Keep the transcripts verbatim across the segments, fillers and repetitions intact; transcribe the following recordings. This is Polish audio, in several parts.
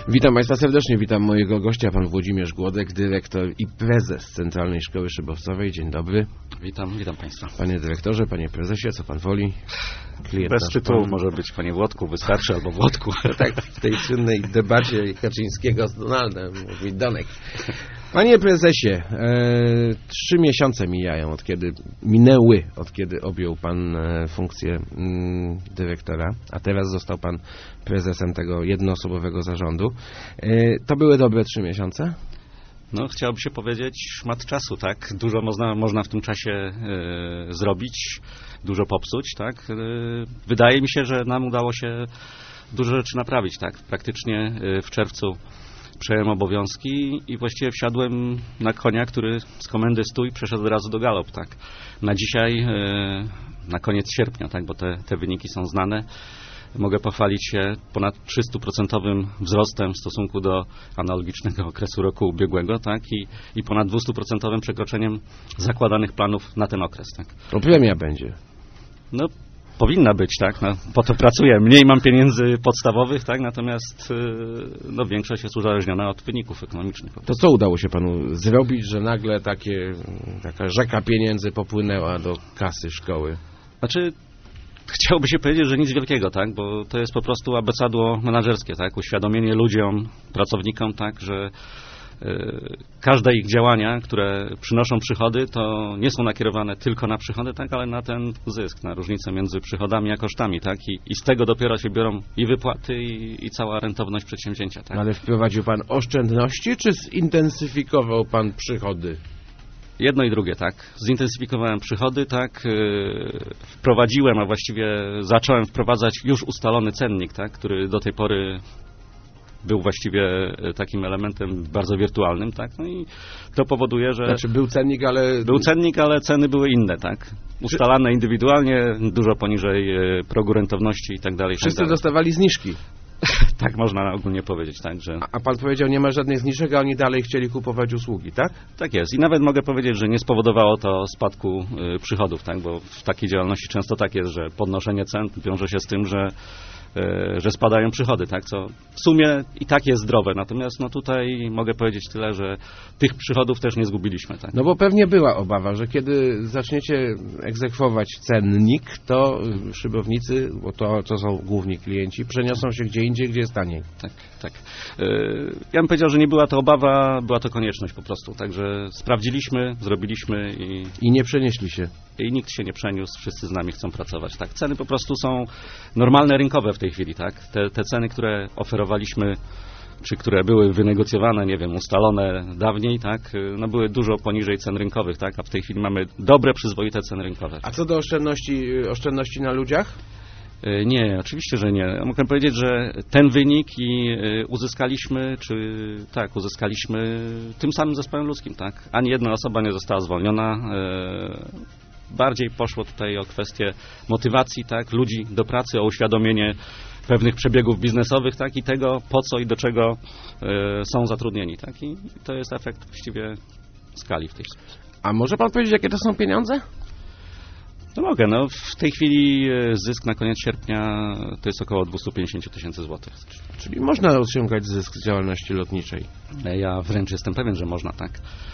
Witam Państwa serdecznie, witam mojego gościa, pan Włodzimierz Głodek, dyrektor i prezes Centralnej Szkoły Szybowcowej. Dzień dobry. Witam, witam Państwa. Panie dyrektorze, panie prezesie, co pan woli? Klient Bez tytułu pan... może być panie Włodku, wystarczy, albo Włodku. Tak, w tej słynnej debacie Kaczyńskiego z Donaldem, mówi Donek. Panie prezesie, e, trzy miesiące mijają, od kiedy minęły, od kiedy objął pan e, funkcję mm, dyrektora, a teraz został pan prezesem tego jednoosobowego zarządu. E, to były dobre trzy miesiące? No, chciałoby się powiedzieć, szmat czasu, tak? Dużo można, można w tym czasie e, zrobić, dużo popsuć, tak? E, wydaje mi się, że nam udało się dużo rzeczy naprawić, tak? Praktycznie e, w czerwcu przejąłem obowiązki i właściwie wsiadłem na konia, który z komendy stój przeszedł od razu do galop, tak. Na dzisiaj, na koniec sierpnia, tak, bo te, te wyniki są znane, mogę pochwalić się ponad trzystuprocentowym wzrostem w stosunku do analogicznego okresu roku ubiegłego, tak, i, i ponad dwustuprocentowym przekroczeniem zakładanych planów na ten okres, tak. To premia będzie. No, powinna być, tak, no, po to pracuję. Mniej mam pieniędzy podstawowych, tak, natomiast no, większość jest uzależniona od wyników ekonomicznych. To co udało się panu zrobić, że nagle takie, taka rzeka pieniędzy popłynęła do kasy szkoły? Znaczy, chciałoby się powiedzieć, że nic wielkiego, tak, bo to jest po prostu abecadło menadżerskie, tak, uświadomienie ludziom, pracownikom, tak, że każde ich działania, które przynoszą przychody, to nie są nakierowane tylko na przychody, tak, ale na ten zysk, na różnicę między przychodami a kosztami, tak, i, i z tego dopiero się biorą i wypłaty, i, i cała rentowność przedsięwzięcia, tak. Ale wprowadził pan oszczędności, czy zintensyfikował pan przychody? Jedno i drugie, tak. Zintensyfikowałem przychody, tak. Wprowadziłem, a właściwie zacząłem wprowadzać już ustalony cennik, tak, który do tej pory był właściwie takim elementem bardzo wirtualnym, tak, no i to powoduje, że... Znaczy był cennik, ale... Był cennik, ale ceny były inne, tak, ustalane indywidualnie, dużo poniżej progu rentowności i tak dalej. Wszyscy tak dalej. dostawali zniżki. Tak można ogólnie powiedzieć, tak, że... A, a pan powiedział, nie ma żadnych zniżek, a oni dalej chcieli kupować usługi, tak? Tak jest i nawet mogę powiedzieć, że nie spowodowało to spadku y, przychodów, tak, bo w takiej działalności często tak jest, że podnoszenie cen wiąże się z tym, że że spadają przychody, tak, co w sumie i tak jest zdrowe, natomiast no tutaj mogę powiedzieć tyle, że tych przychodów też nie zgubiliśmy, tak. No bo pewnie była obawa, że kiedy zaczniecie egzekwować cennik, to szybownicy, bo to, to są główni klienci, przeniosą się gdzie indziej, gdzie jest taniej. Tak, tak. Ja bym powiedział, że nie była to obawa, była to konieczność po prostu, także sprawdziliśmy, zrobiliśmy i... I nie przenieśli się. I nikt się nie przeniósł, wszyscy z nami chcą pracować, tak. Ceny po prostu są normalne, rynkowe w tej chwili, tak. Te, te ceny, które oferowaliśmy, czy które były wynegocjowane, nie wiem, ustalone dawniej, tak, no były dużo poniżej cen rynkowych, tak, a w tej chwili mamy dobre, przyzwoite ceny rynkowe. A co do oszczędności, oszczędności na ludziach? Nie, oczywiście, że nie. Mogę powiedzieć, że ten wynik i uzyskaliśmy, czy tak, uzyskaliśmy tym samym zespołem ludzkim, tak. Ani jedna osoba nie została zwolniona. Bardziej poszło tutaj o kwestię motywacji, tak, ludzi do pracy, o uświadomienie pewnych przebiegów biznesowych, tak, i tego, po co i do czego y, są zatrudnieni, tak, i to jest efekt właściwie skali w tej sposób. A może pan powiedzieć, jakie to są pieniądze? No mogę, no w tej chwili zysk na koniec sierpnia to jest około dwieście pięćdziesiąt tysięcy złotych. Czyli można osiągać zysk z działalności lotniczej? Ja wręcz jestem pewien, że można, tak.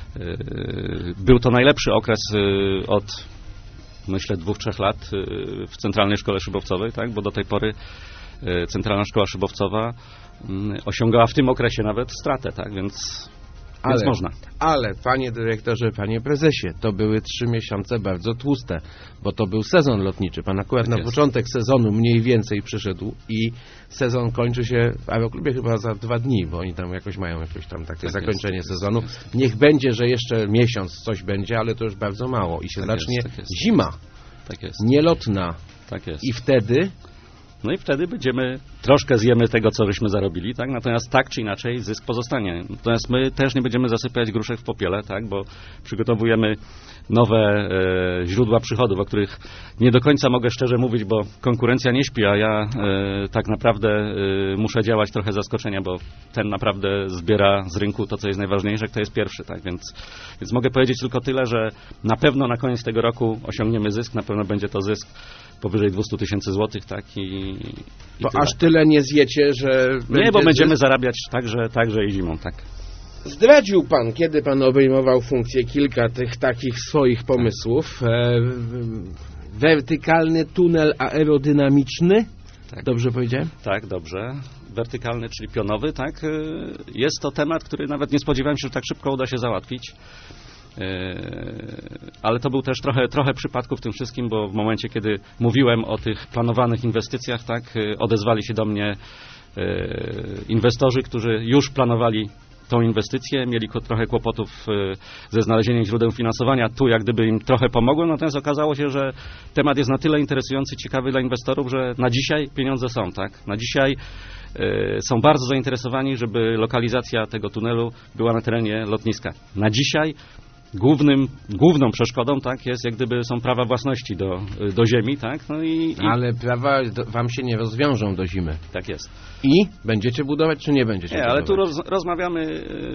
Był to najlepszy okres od, myślę, dwóch, trzech lat w Centralnej Szkole Szybowcowej, tak, bo do tej pory Centralna Szkoła Szybowcowa osiągała w tym okresie nawet stratę, tak, więc... Ale, Więc można. Ale, panie dyrektorze, panie prezesie, to były trzy miesiące bardzo tłuste, bo to był sezon lotniczy. Pan akurat tak na jest. Początek sezonu mniej więcej przyszedł i sezon kończy się w Aeroklubie chyba za dwa dni, bo oni tam jakoś mają jakieś tam takie tak zakończenie jest, sezonu. Tak jest. Niech będzie, że jeszcze miesiąc coś będzie, ale to już bardzo mało i się tak zacznie jest, tak jest. Zima, tak jest. nielotna. Tak jest. I wtedy... No i wtedy będziemy, troszkę zjemy tego, co żeśmy zarobili, tak? Natomiast tak czy inaczej zysk pozostanie. Natomiast my też nie będziemy zasypać gruszek w popiele, tak? Bo przygotowujemy nowe e, źródła przychodów, o których nie do końca mogę szczerze mówić, bo konkurencja nie śpi, a ja e, tak naprawdę e, muszę działać trochę zaskoczenia, bo ten naprawdę zbiera z rynku to, co jest najważniejsze, kto jest pierwszy, tak? Więc, więc mogę powiedzieć tylko tyle, że na pewno na koniec tego roku osiągniemy zysk, na pewno będzie to zysk powyżej dwieście tysięcy złotych, tak? I Bo tyle. Aż tyle nie zjecie, że... Nie, bo będziemy zarabiać także, także i zimą, tak. Zdradził pan, kiedy pan obejmował funkcję, kilka tych takich swoich pomysłów. E, wertykalny tunel aerodynamiczny. Tak. Dobrze powiedziałem? Tak, dobrze. Wertykalny, czyli pionowy, tak. Jest to temat, który nawet nie spodziewałem się, że tak szybko uda się załatwić. Ale to był też trochę, trochę przypadków w tym wszystkim, bo w momencie, kiedy mówiłem o tych planowanych inwestycjach, tak, odezwali się do mnie inwestorzy, którzy już planowali tą inwestycję, mieli trochę kłopotów ze znalezieniem źródeł finansowania. Tu jak gdyby im trochę pomogłem, natomiast okazało się, że temat jest na tyle interesujący, ciekawy dla inwestorów, że na dzisiaj pieniądze są, tak? Na dzisiaj y, są bardzo zainteresowani, żeby lokalizacja tego tunelu była na terenie lotniska. Na dzisiaj Głównym, główną przeszkodą, tak, jest jak gdyby są prawa własności do, do ziemi, tak, no i... i... Ale prawa do, wam się nie rozwiążą do zimy. Tak jest. I będziecie budować, czy nie będziecie nie, budować? Ale tu roz, rozmawiamy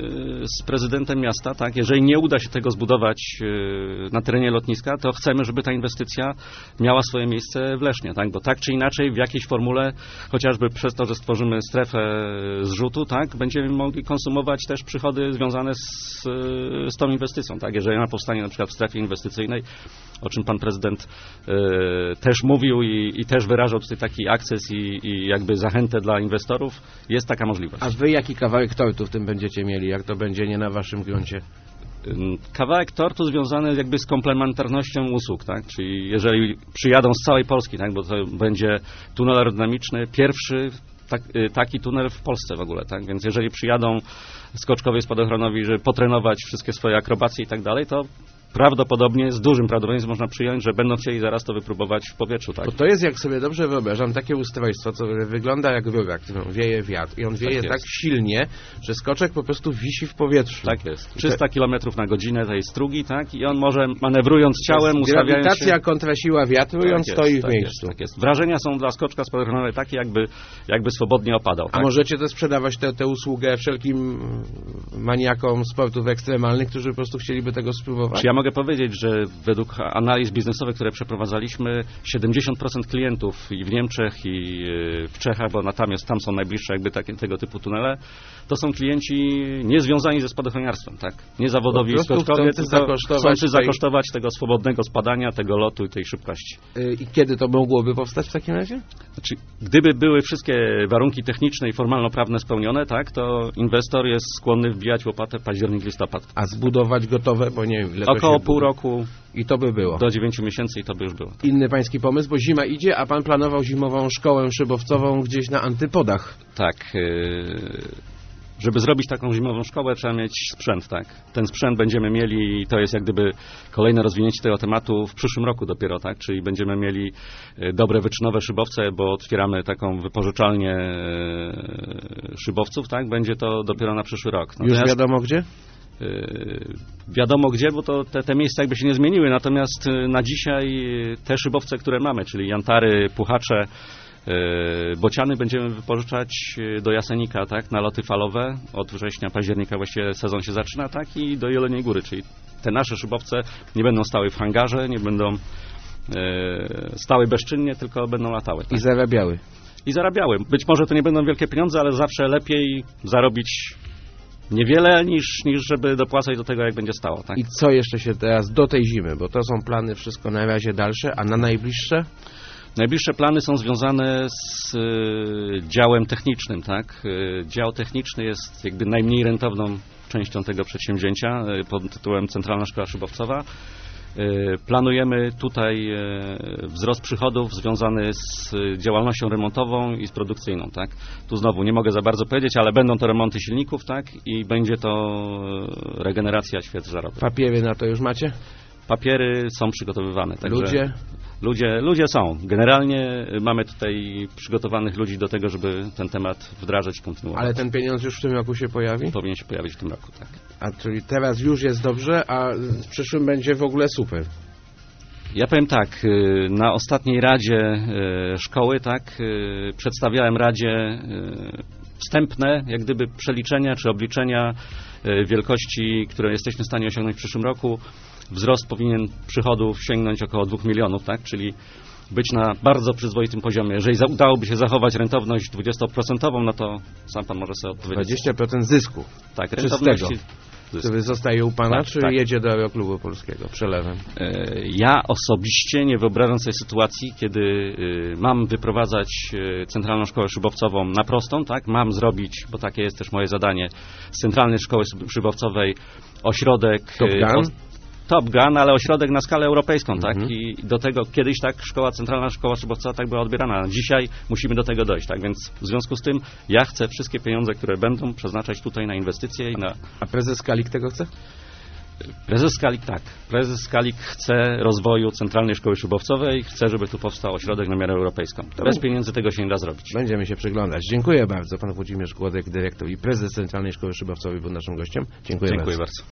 z prezydentem miasta, tak, jeżeli nie uda się tego zbudować na terenie lotniska, to chcemy, żeby ta inwestycja miała swoje miejsce w Lesznie, tak, bo tak czy inaczej w jakiejś formule, chociażby przez to, że stworzymy strefę zrzutu, tak, będziemy mogli konsumować też przychody związane z, z tą inwestycją, tak. Tak, jeżeli ona powstanie na przykład w strefie inwestycyjnej, o czym pan prezydent y, też mówił i, i też wyrażał tutaj taki akces i, i jakby zachętę dla inwestorów, jest taka możliwość. A wy jaki kawałek tortu w tym będziecie mieli, jak to będzie nie na waszym gruncie? Kawałek tortu związany jakby z komplementarnością usług, tak? Czyli jeżeli przyjadą z całej Polski, tak? Bo to będzie tunel aerodynamiczny, pierwszy Tak, taki tunel w Polsce w ogóle, tak? Więc jeżeli przyjadą skoczkowie spadochronowi, żeby potrenować wszystkie swoje akrobacje i tak dalej, to prawdopodobnie, z dużym prawdopodobieństwem można przyjąć, że będą chcieli zaraz to wypróbować w powietrzu, tak? Bo to jest, jak sobie dobrze wyobrażam, takie ustrojstwo, co wygląda jak rura, którą wieje wiatr i on wieje tak, tak silnie, że skoczek po prostu wisi w powietrzu. Tak jest. trzysta kilometrów na godzinę tej strugi, tak? I on może manewrując ciałem, ustawiając się... Grawitacja kontra siła wiatru tak i on jest, stoi w tak miejscu. Jest, tak jest. Wrażenia są dla skoczka spadochronowego takie, jakby, jakby swobodnie opadał. Tak? A możecie też sprzedawać tę usługę wszelkim maniakom sportów ekstremalnych, którzy po prostu chcieliby tego spróbować? Czy ja mogę powiedzieć, że według analiz biznesowych, które przeprowadzaliśmy, siedemdziesiąt procent klientów i w Niemczech, i w Czechach, bo natomiast tam są najbliższe jakby takie, tego typu tunele, to są klienci niezwiązani ze spadochroniarstwem, tak? Nie zawodowi skoczkowie, tylko chcący zakosztować tego swobodnego spadania, tego lotu i tej szybkości. I kiedy to mogłoby powstać w takim razie? Znaczy, gdyby były wszystkie warunki techniczne i formalno-prawne spełnione, tak, to inwestor jest skłonny wbijać łopatę październik, listopad. A zbudować gotowe, bo nie wiem, ile około pół roku. I to by było. Do dziewięciu miesięcy i to by już było. Inny pański pomysł, bo zima idzie, a pan planował zimową szkołę szybowcową gdzieś na antypodach. Tak. Żeby zrobić taką zimową szkołę, trzeba mieć sprzęt, tak. Ten sprzęt będziemy mieli i to jest jak gdyby kolejne rozwinięcie tego tematu w przyszłym roku dopiero, tak. Czyli będziemy mieli dobre wyczynowe szybowce, bo otwieramy taką wypożyczalnię szybowców, tak. Będzie to dopiero na przyszły rok. Natomiast już wiadomo gdzie? Yy, wiadomo gdzie, bo to te, te miejsca jakby się nie zmieniły, natomiast yy, na dzisiaj te szybowce, które mamy, czyli jantary, puchacze, yy, bociany będziemy wypożyczać do Jasenika, tak, na loty falowe. Od września, października właściwie sezon się zaczyna, tak, i do Jeleniej Góry, czyli te nasze szybowce nie będą stały w hangarze, nie będą yy, stały bezczynnie, tylko będą latały. Tak? I zarabiały. I zarabiały. Być może to nie będą wielkie pieniądze, ale zawsze lepiej zarobić niewiele, niż, niż żeby dopłacać do tego, jak będzie stało. Tak? I co jeszcze się teraz do tej zimy? Bo to są plany wszystko na razie dalsze, a na najbliższe? Najbliższe plany są związane z y, działem technicznym. Tak? Y, dział techniczny jest jakby najmniej rentowną częścią tego przedsięwzięcia y, pod tytułem Centralna Szkoła Szybowcowa. Planujemy tutaj wzrost przychodów związany z działalnością remontową i z produkcyjną, tak? Tu znowu nie mogę za bardzo powiedzieć, ale będą to remonty silników, tak? I będzie to regeneracja świec żarowych. Papiery na to już macie? Papiery są przygotowywane. Także ludzie? Ludzie, ludzie są. Generalnie mamy tutaj przygotowanych ludzi do tego, żeby ten temat wdrażać i kontynuować. Ale ten pieniądz już w tym roku się pojawi? Powinien się pojawić w tym roku, tak. A czyli teraz już jest dobrze, a w przyszłym będzie w ogóle super. Ja powiem tak, na ostatniej Radzie Szkoły, tak, przedstawiałem Radzie wstępne, jak gdyby przeliczenia czy obliczenia wielkości, które jesteśmy w stanie osiągnąć w przyszłym roku. Wzrost powinien przychodów sięgnąć około dwóch milionów, tak, czyli być na bardzo przyzwoitym poziomie. Jeżeli udałoby się zachować rentowność dwudziestoprocentową, no to sam pan może sobie odpowiedzieć. dwadzieścia procent zysku. Tak, rentowności. Który zostaje u pana, tak, czy tak. jedzie do Aeroklubu Polskiego przelewem? Ja osobiście nie wyobrażam sobie sytuacji, kiedy mam wyprowadzać Centralną Szkołę Szybowcową na prostą, tak? Mam zrobić, bo takie jest też moje zadanie, z Centralnej Szkoły Szybowcowej ośrodek Top Gun? Top Gun, ale ośrodek na skalę europejską, Mhm. tak? I do tego kiedyś tak szkoła, Centralna Szkoła Szybowcowa tak była odbierana. Dzisiaj musimy do tego dojść, tak? Więc w związku z tym ja chcę wszystkie pieniądze, które będą, przeznaczać tutaj na inwestycje i na... A prezes Kalik tego chce? Prezes Skalik tak. Prezes Skalik chce rozwoju Centralnej Szkoły Szybowcowej, chce, żeby tu powstał ośrodek na miarę europejską. Bez pieniędzy tego się nie da zrobić. Będziemy się przyglądać. Dziękuję bardzo. Pan Włodzimierz Głodek, dyrektor i prezes Centralnej Szkoły Szybowcowej był naszym gościem. Dziękuję, Dziękuję bardzo. bardzo.